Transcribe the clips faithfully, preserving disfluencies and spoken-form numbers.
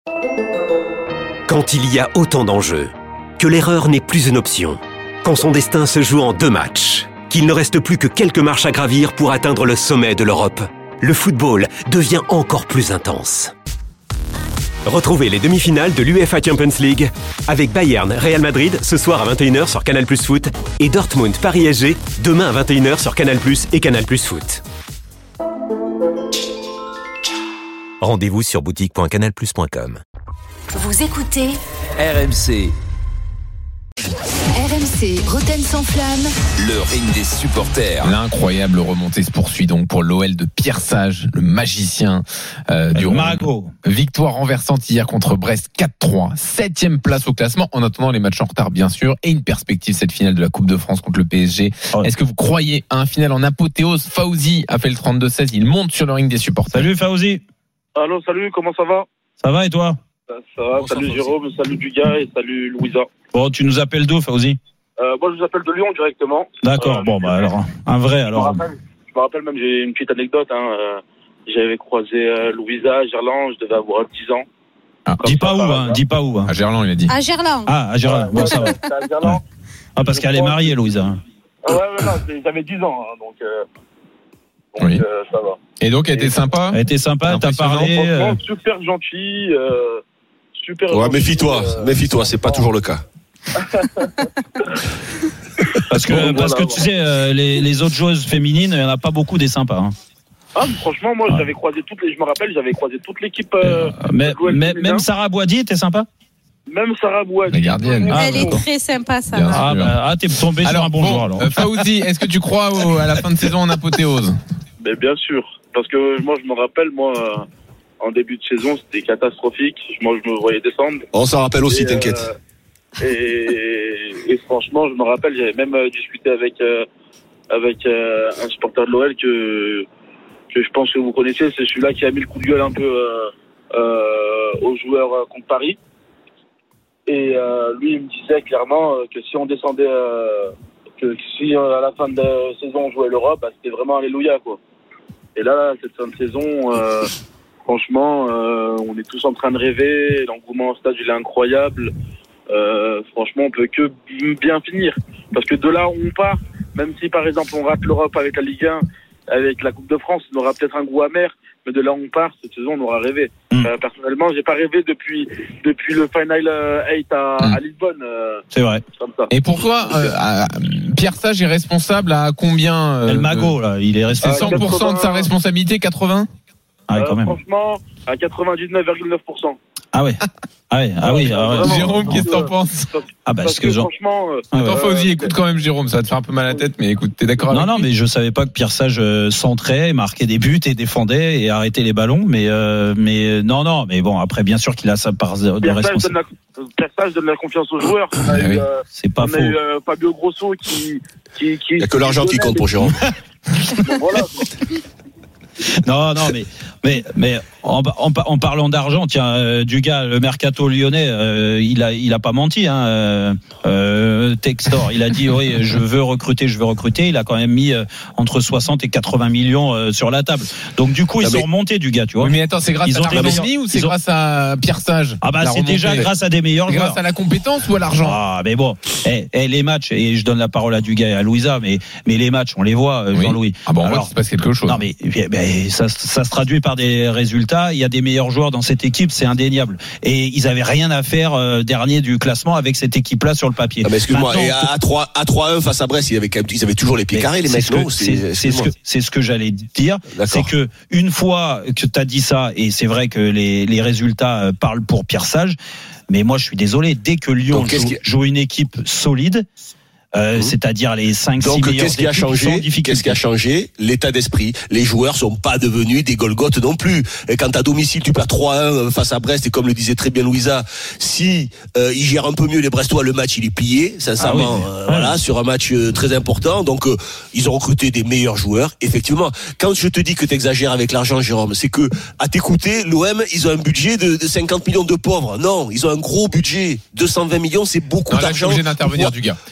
Quand il y a autant d'enjeux, que l'erreur n'est plus une option, quand son destin se joue en deux matchs, qu'il ne reste plus que quelques marches à gravir pour atteindre le sommet de l'Europe, le football devient encore plus intense. Retrouvez les demi-finales de l'U E F A Champions League avec Bayern Real Madrid ce soir à vingt et une heures sur Canal Plus Foot et Dortmund Paris S G demain à vingt et une heures sur Canal Plus et Canal Plus Foot. Rendez-vous sur boutique point canal plus point com. Vous écoutez R M C. R M C, Roten sans flamme. Le ring des supporters. L'incroyable remontée se poursuit donc pour l'O L de Pierre Sage, le magicien euh, du Marago. Victoire renversante hier contre Brest quatre trois. Septième place au classement en attendant les matchs en retard bien sûr et une perspective cette finale de la Coupe de France contre le P S G. Oh. Est-ce que vous croyez à un final en apothéose? Fauzi a fait le trente-deux seize, il monte sur le ring des supporters. Salut Fauzi. Allô, salut, comment ça va? Ça va et toi? Ça va, bon, salut ça, Jérôme, salut Dugas et salut Louisa. Bon, tu nous appelles d'où, Fauzi? euh, Moi, je vous appelle de Lyon directement. D'accord, euh, bon, bah alors, un vrai alors. Je me rappelle, je me rappelle même, j'ai une petite anecdote. Hein, euh, j'avais croisé euh, Louisa à Gerland, je devais avoir dix ans. Ah, dis pas où, hein, dis pas où. Hein. À Gerland, il a dit. À Gerland. Ah, à Gerland, bon, ça va. À Gerland. Ah, parce qu'elle est mariée, Louisa. Ah, ouais, ouais, non, j'avais dix ans, hein, donc, euh, donc oui. euh, ça va. Et donc, elle était sympa? Elle était sympa, t'as parlé. Euh... Super gentil, euh, super. Ouais, gentil, méfie-toi, euh, méfie-toi, c'est pas toujours le cas. parce que, bon, parce voilà, que tu sais, euh, les, les autres joueuses féminines, il n'y en a pas beaucoup des sympas. Hein. Ah, franchement, moi, ouais. j'avais croisé toutes les, je me rappelle, j'avais croisé toute l'équipe. Euh, euh, mais, mais, même Sarah Boidi était sympa? Même Sarah Boidi. La gardienne. Ah, elle est très sympa, Sarah. Ah, bah, ah, t'es tombé alors, sur un bon, bon joueur, alors. Euh, Fauzi, est-ce que tu crois au, à la fin de saison en apothéose? Mais bien sûr. Parce que moi, je me rappelle, moi, euh, en début de saison, c'était catastrophique. Moi, je me voyais descendre. On s'en rappelle aussi, et, t'inquiète. Euh, et, et franchement, je me rappelle, j'avais même euh, discuté avec, euh, avec euh, un supporter de l'O L que, que je pense que vous connaissez. C'est celui-là qui a mis le coup de gueule un peu euh, euh, aux joueurs euh, contre Paris. Et euh, lui, il me disait clairement euh, que si on descendait, euh, que si euh, à la fin de la saison on jouait l'Europe, bah, c'était vraiment alléluia, quoi. Et là, cette fin de saison, euh, franchement, euh, on est tous en train de rêver. L'engouement au stade, il est incroyable. Euh, franchement, on peut que bien finir. Parce que de là où on part, même si par exemple on rate l'Europe avec la Ligue un, avec la Coupe de France, on aura peut-être un goût amer. Mais de là où on part, cette saison, on aura rêvé. Mmh. Euh, personnellement, j'ai pas rêvé depuis depuis le Final eight à, mmh. à Lisbonne. Euh, C'est vrai. Comme ça. Et pourquoi euh, Pierre Sage est responsable à combien euh, El Mago, là, il est resté c'est cent pour cent de sa responsabilité, quatre-vingts? Ah ouais, quand même. Euh, franchement, à quatre-vingt-dix-neuf virgule neuf pour cent. Ah ouais. Ah ouais, ah oui. Ah ouais. Jérôme, qu'est-ce que t'en penses? Ah bah, parce que, que genre... franchement. Euh, Attends, Fauzi, euh, écoute quand même, Jérôme, ça va te faire un peu mal à la tête, mais écoute, t'es d'accord avec Non, non, mais je savais pas que Pierre Sage euh, centrait, marquait des buts et défendait et arrêtait les ballons, mais euh, mais non, non, mais bon, après, bien sûr qu'il a sa part de responsabilité. Pierre Sage donne la confiance aux joueurs. On a ah eu, oui. euh, c'est pas on faux. a eu euh, Fabio Grosso qui, qui, qui. Il n'y a que l'argent qui compte pour Jérôme. Bon, voilà. Non, non, mais mais mais en, en, en parlant d'argent, tiens, euh, Dugas, le mercato lyonnais, euh, il a il a pas menti, hein. Euh, euh, Textor, il a dit oui, je veux recruter, je veux recruter. Il a quand même mis euh, entre soixante et quatre-vingts millions euh, sur la table. Donc du coup, ils non, mais... sont remontés, Dugas, tu vois. Oui, mais attends, c'est grâce ils à l'argent meilleurs... ou c'est ont... grâce à Pierre Sage? Ah bah c'est remontée. Déjà grâce à des meilleurs c'est joueurs. Grâce à la compétence ou à l'argent? Ah mais bon, eh, eh, les matchs, et je donne la parole à Dugas et à Louisa, mais mais les matchs, on les voit, euh, oui. Jean-Louis. Ah bon, on Alors, voit qu'il se passe quelque chose. Non mais, mais ça, ça se traduit par des résultats. Il y a des meilleurs joueurs dans cette équipe, c'est indéniable. Et ils avaient rien à faire euh, dernier du classement avec cette équipe-là sur le papier. Ah mais excuse-moi, Maintenant, et à trois un face à Brest, ils avaient, quand même, ils avaient toujours les pieds carrés, les mecs. C'est, c'est, c'est, ce que, c'est ce que j'allais dire. D'accord. C'est que une fois que tu as dit ça, et c'est vrai que les, les résultats parlent pour Pierre Sage, mais moi je suis désolé, dès que Lyon joue, qui... joue une équipe solide, Euh, mmh. c'est-à-dire les cinq six meilleurs. Qu'est-ce qui a changé? Qu'est-ce qui a changé? L'état d'esprit. Les joueurs sont pas devenus des Golgotes non plus. Et quand à domicile tu perds trois un face à Brest, et comme le disait très bien Louisa, si euh, ils gèrent un peu mieux les Brestois, le match il est plié, sincèrement. Ah oui, euh, ouais. Voilà, sur un match euh, très important. Donc euh, ils ont recruté des meilleurs joueurs. Effectivement, quand je te dis que t'exagères avec l'argent, Jérôme, c'est que à t'écouter, l'O M ils ont un budget de, de cinquante millions de pauvres. Non, ils ont un gros budget. deux cent vingt millions, c'est beaucoup non, là, d'argent. Je suis obligé d'intervenir, du gars. Je suis obligé d'intervenir.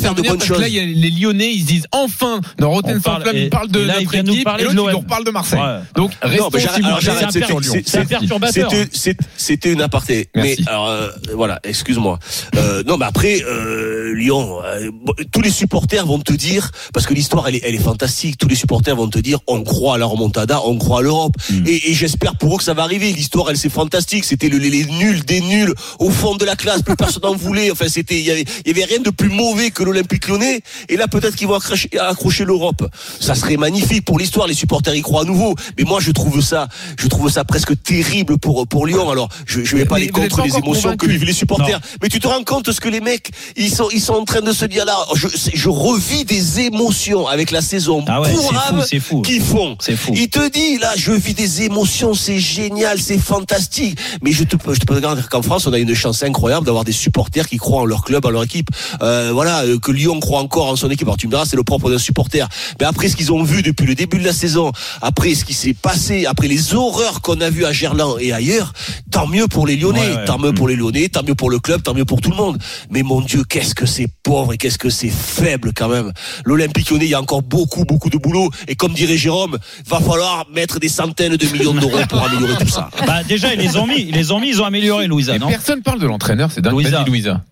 faire de bonnes parce choses. que là, il y a les Lyonnais, ils se disent enfin, dans Rotten sans flamme, ils parlent de et là, il notre vient nous équipe, parler et de l'autre, l'O M. il nous reparle de Marseille. Ouais. Donc, restons, Non, mais j'arrête- s'il vous alors, plaît. j'arrête, C'est un c'est- per- c'est- c'est un perturbateur. C'était, c'est- c'était une aparté. Merci. Mais alors, euh, voilà, excuse-moi. Euh, non, mais après, euh, Lyon, euh, bon, tous les supporters vont te dire, parce que l'histoire, elle est, elle est fantastique. Tous les supporters vont te dire, on croit à la remontada, on croit à l'Europe. Mm. Et, et j'espère pour eux que ça va arriver. L'histoire, elle, c'est fantastique. C'était le, les, les nuls, des nuls, au fond de la classe. Plus personne n'en voulait. Enfin, c'était, il y avait, il y avait rien de plus mauvais que l'Olympique Lyonnais. Et là, peut-être qu'ils vont accrocher, accrocher l'Europe. Ça serait magnifique pour l'histoire. Les supporters y croient à nouveau. Mais moi, je trouve ça, je trouve ça presque terrible pour pour Lyon. Alors, je, je vais pas mais aller vous êtes contre pas les encore émotions convaincu. que vivent les supporters. Non. Mais tu te rends compte de ce que les mecs, ils sont, ils sont en train de se dire là. Je, je revis des émotions avec la saison Ah ouais, c'est pourrave fou, c'est fou. qu'ils font. C'est fou. Il te dit là, je vis des émotions, c'est génial, c'est fantastique. Mais je te, je te peux garantir qu'en France, on a une chance incroyable d'avoir des supporters qui croient en leur club, en leur équipe. Euh, voilà, euh, que Lyon croit encore en son équipe. Alors tu me diras, c'est le propre d'un supporter. Mais après ce qu'ils ont vu depuis le début de la saison, après ce qui s'est passé, après les horreurs qu'on a vues à Gerland et ailleurs, tant mieux pour les Lyonnais, Ouais, ouais. tant mieux pour les Lyonnais, tant mieux pour le club, tant mieux pour tout le monde. Mais mon Dieu, qu'est-ce que c'est pauvre et qu'est-ce que c'est faible quand même. L'Olympique Lyonnais, il y a encore beaucoup, beaucoup de boulot. Et comme dirait Jérôme, va falloir mettre des centaines de millions d'euros pour améliorer tout ça. Bah, déjà, ils les ont mis, ils les ont mis, ils ont amélioré, Louisa, Mais non? personne parle de l'entraîneur, c'est dingue. Louisa. Vas-y, Louisa.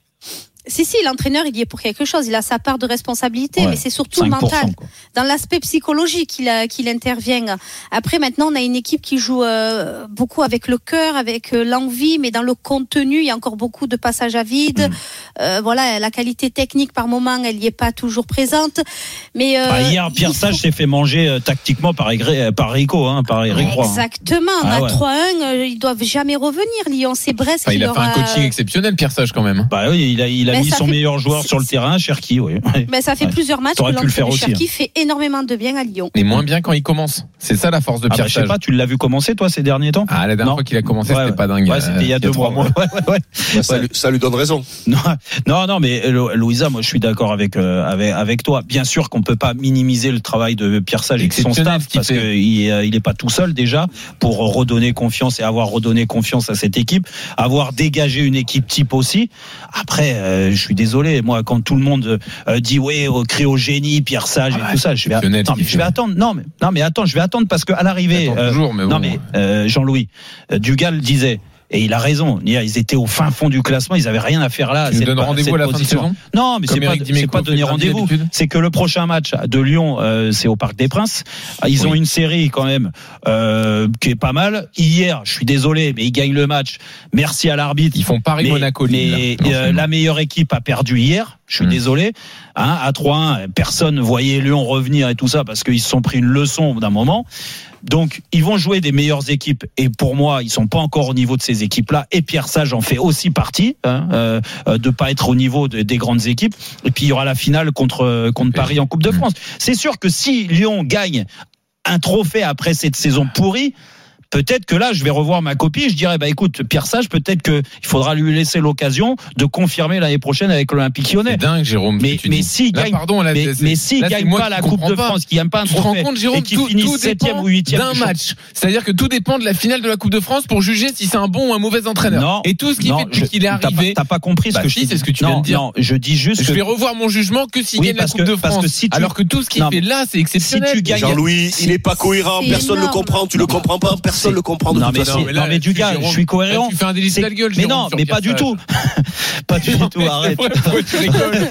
Si, si, l'entraîneur, il y est pour quelque chose. Il a sa part de responsabilité, Ouais, mais c'est surtout cinq pour cent, mental. quoi. Dans l'aspect psychologique qu'il, a, qu'il intervient. Après, maintenant, on a une équipe qui joue euh, beaucoup avec le cœur, avec euh, l'envie, mais dans le contenu, il y a encore beaucoup de passages à vide. Mm. Euh, voilà, la qualité technique, par moment, elle n'y est pas toujours présente. Mais euh, Ah, hier, Pierre il faut- Sage s'est fait manger euh, tactiquement par, Aigre- par Rico, hein, par Eric Roy. hein. Exactement. Ah à ouais. trois un, euh, ils doivent jamais revenir. Lyon, c'est Brest Enfin, qui il a leur fait un a- coaching exceptionnel, Pierre Sage, quand même. Bah oui, il a, il a Mais mis ça son fait- meilleur joueur sur le terrain, Cherki, oui. Ben, ça fait Ouais. plusieurs matchs que T'aurais pu le faire l'entraîneur aussi, Cherki fait énormément de bien à Lyon. Mais moins bien quand il commence. C'est ça la force de Ah Pierre bah, je sais Sage. pas, tu l'as vu commencer, toi, ces derniers temps? Ah, la dernière Non. fois qu'il a commencé, Ouais, c'était ouais. pas dingue. Ouais, c'était il y a deux trois mois. Ouais, ouais, ouais. Ça, lui, ça lui donne raison. Non, non, non, mais Lo- Louisa, moi, je suis d'accord avec euh, avec avec toi. Bien sûr qu'on peut pas minimiser le travail de Pierre Sage et de son Exceptionnel, staff, ce qu'il parce fait. qu'il euh, il est pas tout seul déjà pour redonner confiance et avoir redonné confiance à cette équipe, avoir dégagé une équipe type aussi. Après, euh, je suis désolé, moi, quand tout le monde euh, dit ouais, au crie au génie, Pierre Sage et Ah, tout ça, je vais, exceptionnel, attends, mais ce qu'il je vais fait. attendre. Non, mais non, mais attends, je vais attendre parce qu'à l'arrivée, Attends euh, toujours, mais bon. non, mais euh, Jean-Louis euh, Dugal disait. Et il a raison. Ils étaient au fin fond du classement. Ils avaient rien à faire là. Tu nous Cette- donnes rendez-vous cette à la fin de position. saison Non, mais Comme c'est pas, Eric c'est Dimeco pas donner fait rendez-vous. d'habitude. C'est que le prochain match de Lyon, euh, c'est au Parc des Princes. Ils ont Oui. une série quand même euh, qui est pas mal. Hier, je suis désolé, mais ils gagnent le match. Merci à l'arbitre. Ils font Paris, Mais, Monaco, mais Lille. euh, la meilleure équipe a perdu hier. Je suis Mmh. désolé. Hein, à trois un, personne voyait Lyon revenir et tout ça parce qu'ils se sont pris une leçon au bout d'un moment. Donc, ils vont jouer des meilleures équipes. Et pour moi, ils sont pas encore au niveau de ces équipes-là. Et Pierre Sage en fait aussi partie, hein, euh, de pas être au niveau de, des grandes équipes. Et puis, il y aura la finale contre, contre Paris en Coupe de France. C'est sûr que si Lyon gagne un trophée après cette saison pourrie, peut-être que là, je vais revoir ma copie. Je dirais, bah écoute, Pierre Sage, peut-être que il faudra lui laisser l'occasion de confirmer l'année prochaine avec l'Olympique Lyonnais. C'est dingue, Jérôme. ce Mais que tu mais dis. s'il Là, gagne, pardon, là, mais, c'est- mais s'il là, c'est gagne moi pas qui la Coupe comprends de pas. France, qu'il gagne pas un Tu te rends trophée compte, Jérôme, et qu'il tout, finisse tout septième dépend ou huitième d'un match. C'est-à-dire que tout dépend de la finale de la Coupe de France pour juger si c'est un bon ou un mauvais entraîneur. Non, Et tout ce qu'il non, fait depuis je- qu'il est t'as pas- arrivé. T'as pas compris ce Bah que si, je te c'est dis. ce que tu non, viens de dire. Non, je dis juste Je que vais revoir mon jugement que s'il Oui, gagne la parce Coupe que- de parce France. que si tu- Alors que tout ce qu'il Non, fait là, c'est exceptionnel. si tu gagnes- Jean-Louis, il est pas cohérent, c'est personne ne le énorme. comprend, tu le comprends pas, personne ne le comprend de Non, toute mais façon. c'est- non, mais du gars, je suis cohérent. Tu fais un délit de C'est- sale gueule, mais Jérôme, non, sur mais Pierre pas du Sage. tout. Pas du tout, arrête. C'est vrai, pourquoi tu rigoles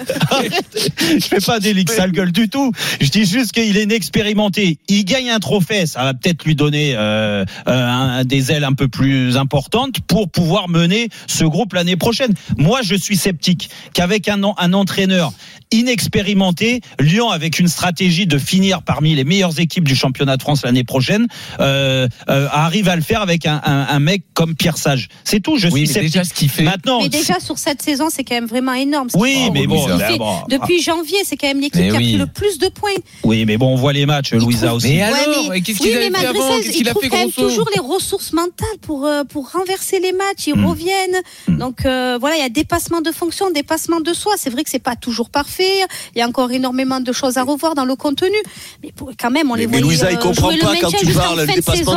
Je fais pas des ligues sale gueule du tout. Je dis juste qu'il est inexpérimenté. Il gagne un trophée, ça va peut-être lui donner euh, euh, un, des ailes un peu plus importantes pour pouvoir mener ce groupe l'année prochaine. Moi, je suis sceptique qu'avec un, un entraîneur inexpérimenté, Lyon, avec une stratégie de finir parmi les meilleures équipes du championnat de France l'année prochaine, euh, euh, arrive à le faire avec un, un, un mec comme Pierre Sage. C'est tout. Je Oui, suis mais sceptique. déjà ce qu'il fait. Maintenant, Mais déjà sur cette saison, c'est quand même vraiment énorme. ce oui, qu'il fait. mais bon, Il ben fait- bon. depuis janvier, c'est quand même l'équipe Mais qui a oui. pris le plus de points. Oui, mais bon, on voit les matchs, Louisa aussi. Mais Ouais, alors, mais- et qu'est-ce oui, qu'il mais a fait malgré avant ça, Qu'est-ce ils qu'il a trouvent fait, quand même Grosso toujours les ressources mentales pour euh, pour renverser les matchs. Ils Mm. reviennent. Mm. Donc euh, voilà, il y a dépassement de fonction, dépassement de soi. C'est vrai que c'est pas toujours parfait. Il y a encore énormément de choses à revoir dans le contenu. Mais pour, quand même, on Mais, les mais voyait Louisa, il euh, comprend jouer le pas quand maintien tu jusqu'en parles fin de de dépassement de saison. fonction.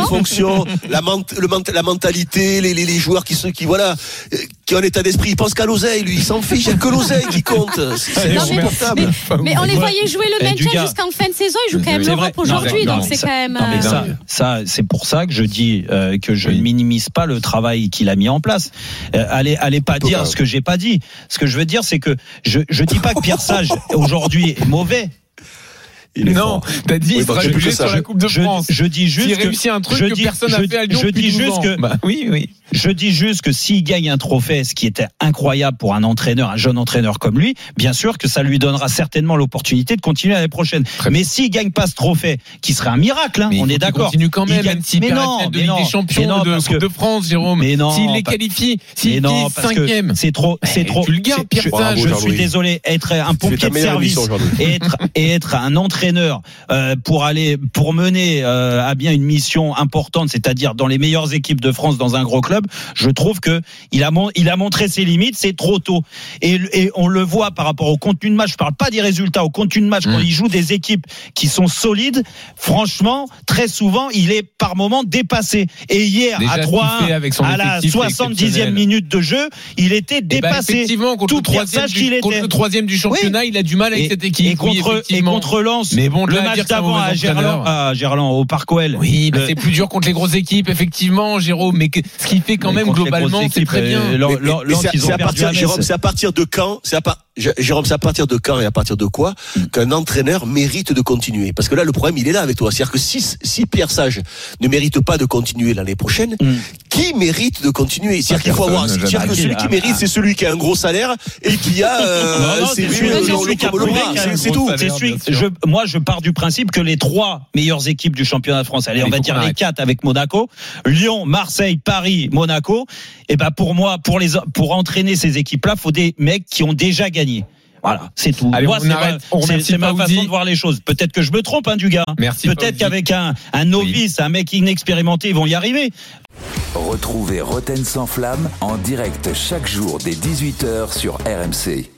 gestion, la, ment- le ment- la mentalité, les, les, les joueurs qui sont, qui voilà, euh, qui ont un état d'esprit. Il pense qu'à l'oseille, lui. Il s'en fiche. Il n'y a que l'oseille qui compte. C'est, c'est Non, mais, insupportable. mais, mais on les voyait jouer le Eh, maintien Dugas. jusqu'en fin de saison. Ils jouent quand même C'est l'Europe vrai. aujourd'hui, Non, donc non, c'est ça- quand même. Non, mais euh, ça, ça, c'est pour ça que je dis euh, que je Oui. ne minimise pas le travail qu'il a mis en place. Euh, allez, allez pas dire pas. ce que j'ai pas dit. Ce que je veux dire, c'est que je je dis pas que Pierre Sage aujourd'hui est mauvais. Il est Non, fort. t'as dit Oui, il bah, sera je- jugé je- sur la Coupe de je, France. je dis juste S'il que réussit un truc je que dis- personne n'a je- fait à Lyon je depuis dis douze juste ans. que- Bah, oui, oui. Je dis juste que s'il gagne un trophée, ce qui était incroyable pour un entraîneur, un jeune entraîneur comme lui, bien sûr que ça lui donnera certainement l'opportunité de continuer l'année prochaine. Très mais s'il gagne pas ce trophée, qui serait un miracle, hein, Mais il on faut est qu'il d'accord. continue quand Il même, gagne- même s'il mais perd la non, finale de mais Ligue non, des Champions, mais non, de parce Coupe que- de France, Jérôme. Mais non, S'il les pas- qualifie, Mais s'il non, finit parce cinquième. que c'est trop, c'est Eh, trop. tu le gardes, c'est- Pierre je- Sage. Je Bravo, suis Jean-Louis. désolé, être un Tu fais pompier ta de meilleure service émission, Jean-Louis. et être et être un entraîneur euh, pour aller pour mener euh, à bien une mission importante, c'est-à-dire dans les meilleures équipes de France dans un gros club. Je trouve que il a mon- il a montré ses limites, c'est trop tôt. Et, et on le voit par rapport au contenu de match. Je parle pas des résultats, au contenu de match. Mmh. Quand il joue des équipes qui sont solides, franchement, très souvent, il est par moments dépassé. Et hier, Déjà, à ce qu'il trois fait avec son à la effectif, c'est soixante-dixième exceptionnel. minute de jeu, il était Eh ben, dépassé. effectivement, contre Tout le, troisième Pierre Sage du, qu'il contre était. le troisième du championnat, il a du mal avec Et, cette équipe. et Oui, contre, et effectivement. contre Lens, Mais bon, de le là à match dire que c'est un d'avant à mauvais Gerland, entraîneur. à Gerland, au Parc O L. Oui, bah, Le- c'est plus dur contre les grosses équipes, effectivement, Jérôme. Mais que- ce qu'il fait quand Mais même contre les globalement, grosses c'est équipes, très bien. euh, Mais- Lens, mais- Lens, mais c'est à- ils ont c'est à perdu partir, à Metz. Jérôme, c'est à partir de quand, c'est à part, J- Jérôme, c'est à partir de quand et à partir de quoi qu'un entraîneur mérite de continuer? Parce que là, le problème, il est là avec toi. C'est-à-dire que si, si Pierre Sage ne mérite pas de continuer l'année prochaine, Mm. qui mérite de continuer? C'est-à-dire qu'il faut personne, avoir, c'est-à-dire jamais. que celui qui Ah, mérite, ah. c'est celui qui a un gros salaire et qui a, euh, Non, non, c'est c'est lui, celui- le- c'est le- celui qui a comme le prouvé bras, qu'il a c'est- un c'est gros tout. salaire. C'est celui, bien sûr. je, moi, je pars du principe que les trois meilleures équipes du championnat de France, allez, Allez, on va faut dire qu'on les arrête. quatre avec Monaco, Lyon, Marseille, Paris, Monaco. Et ben pour moi, pour les, pour entraîner ces équipes-là, faut des mecs qui ont déjà gagné. Voilà, c'est tout. Allez, Moi, on c'est arrête. ma, On c'est- remercie c'est ma Fauzi. façon de voir les choses. Peut-être que je me trompe, hein, du gars. Merci, Peut-être Fauzi. qu'avec un, un novice, un mec inexpérimenté, ils vont y arriver. Retrouvez Roten sans flamme en direct chaque jour dès dix-huit heures sur R M C.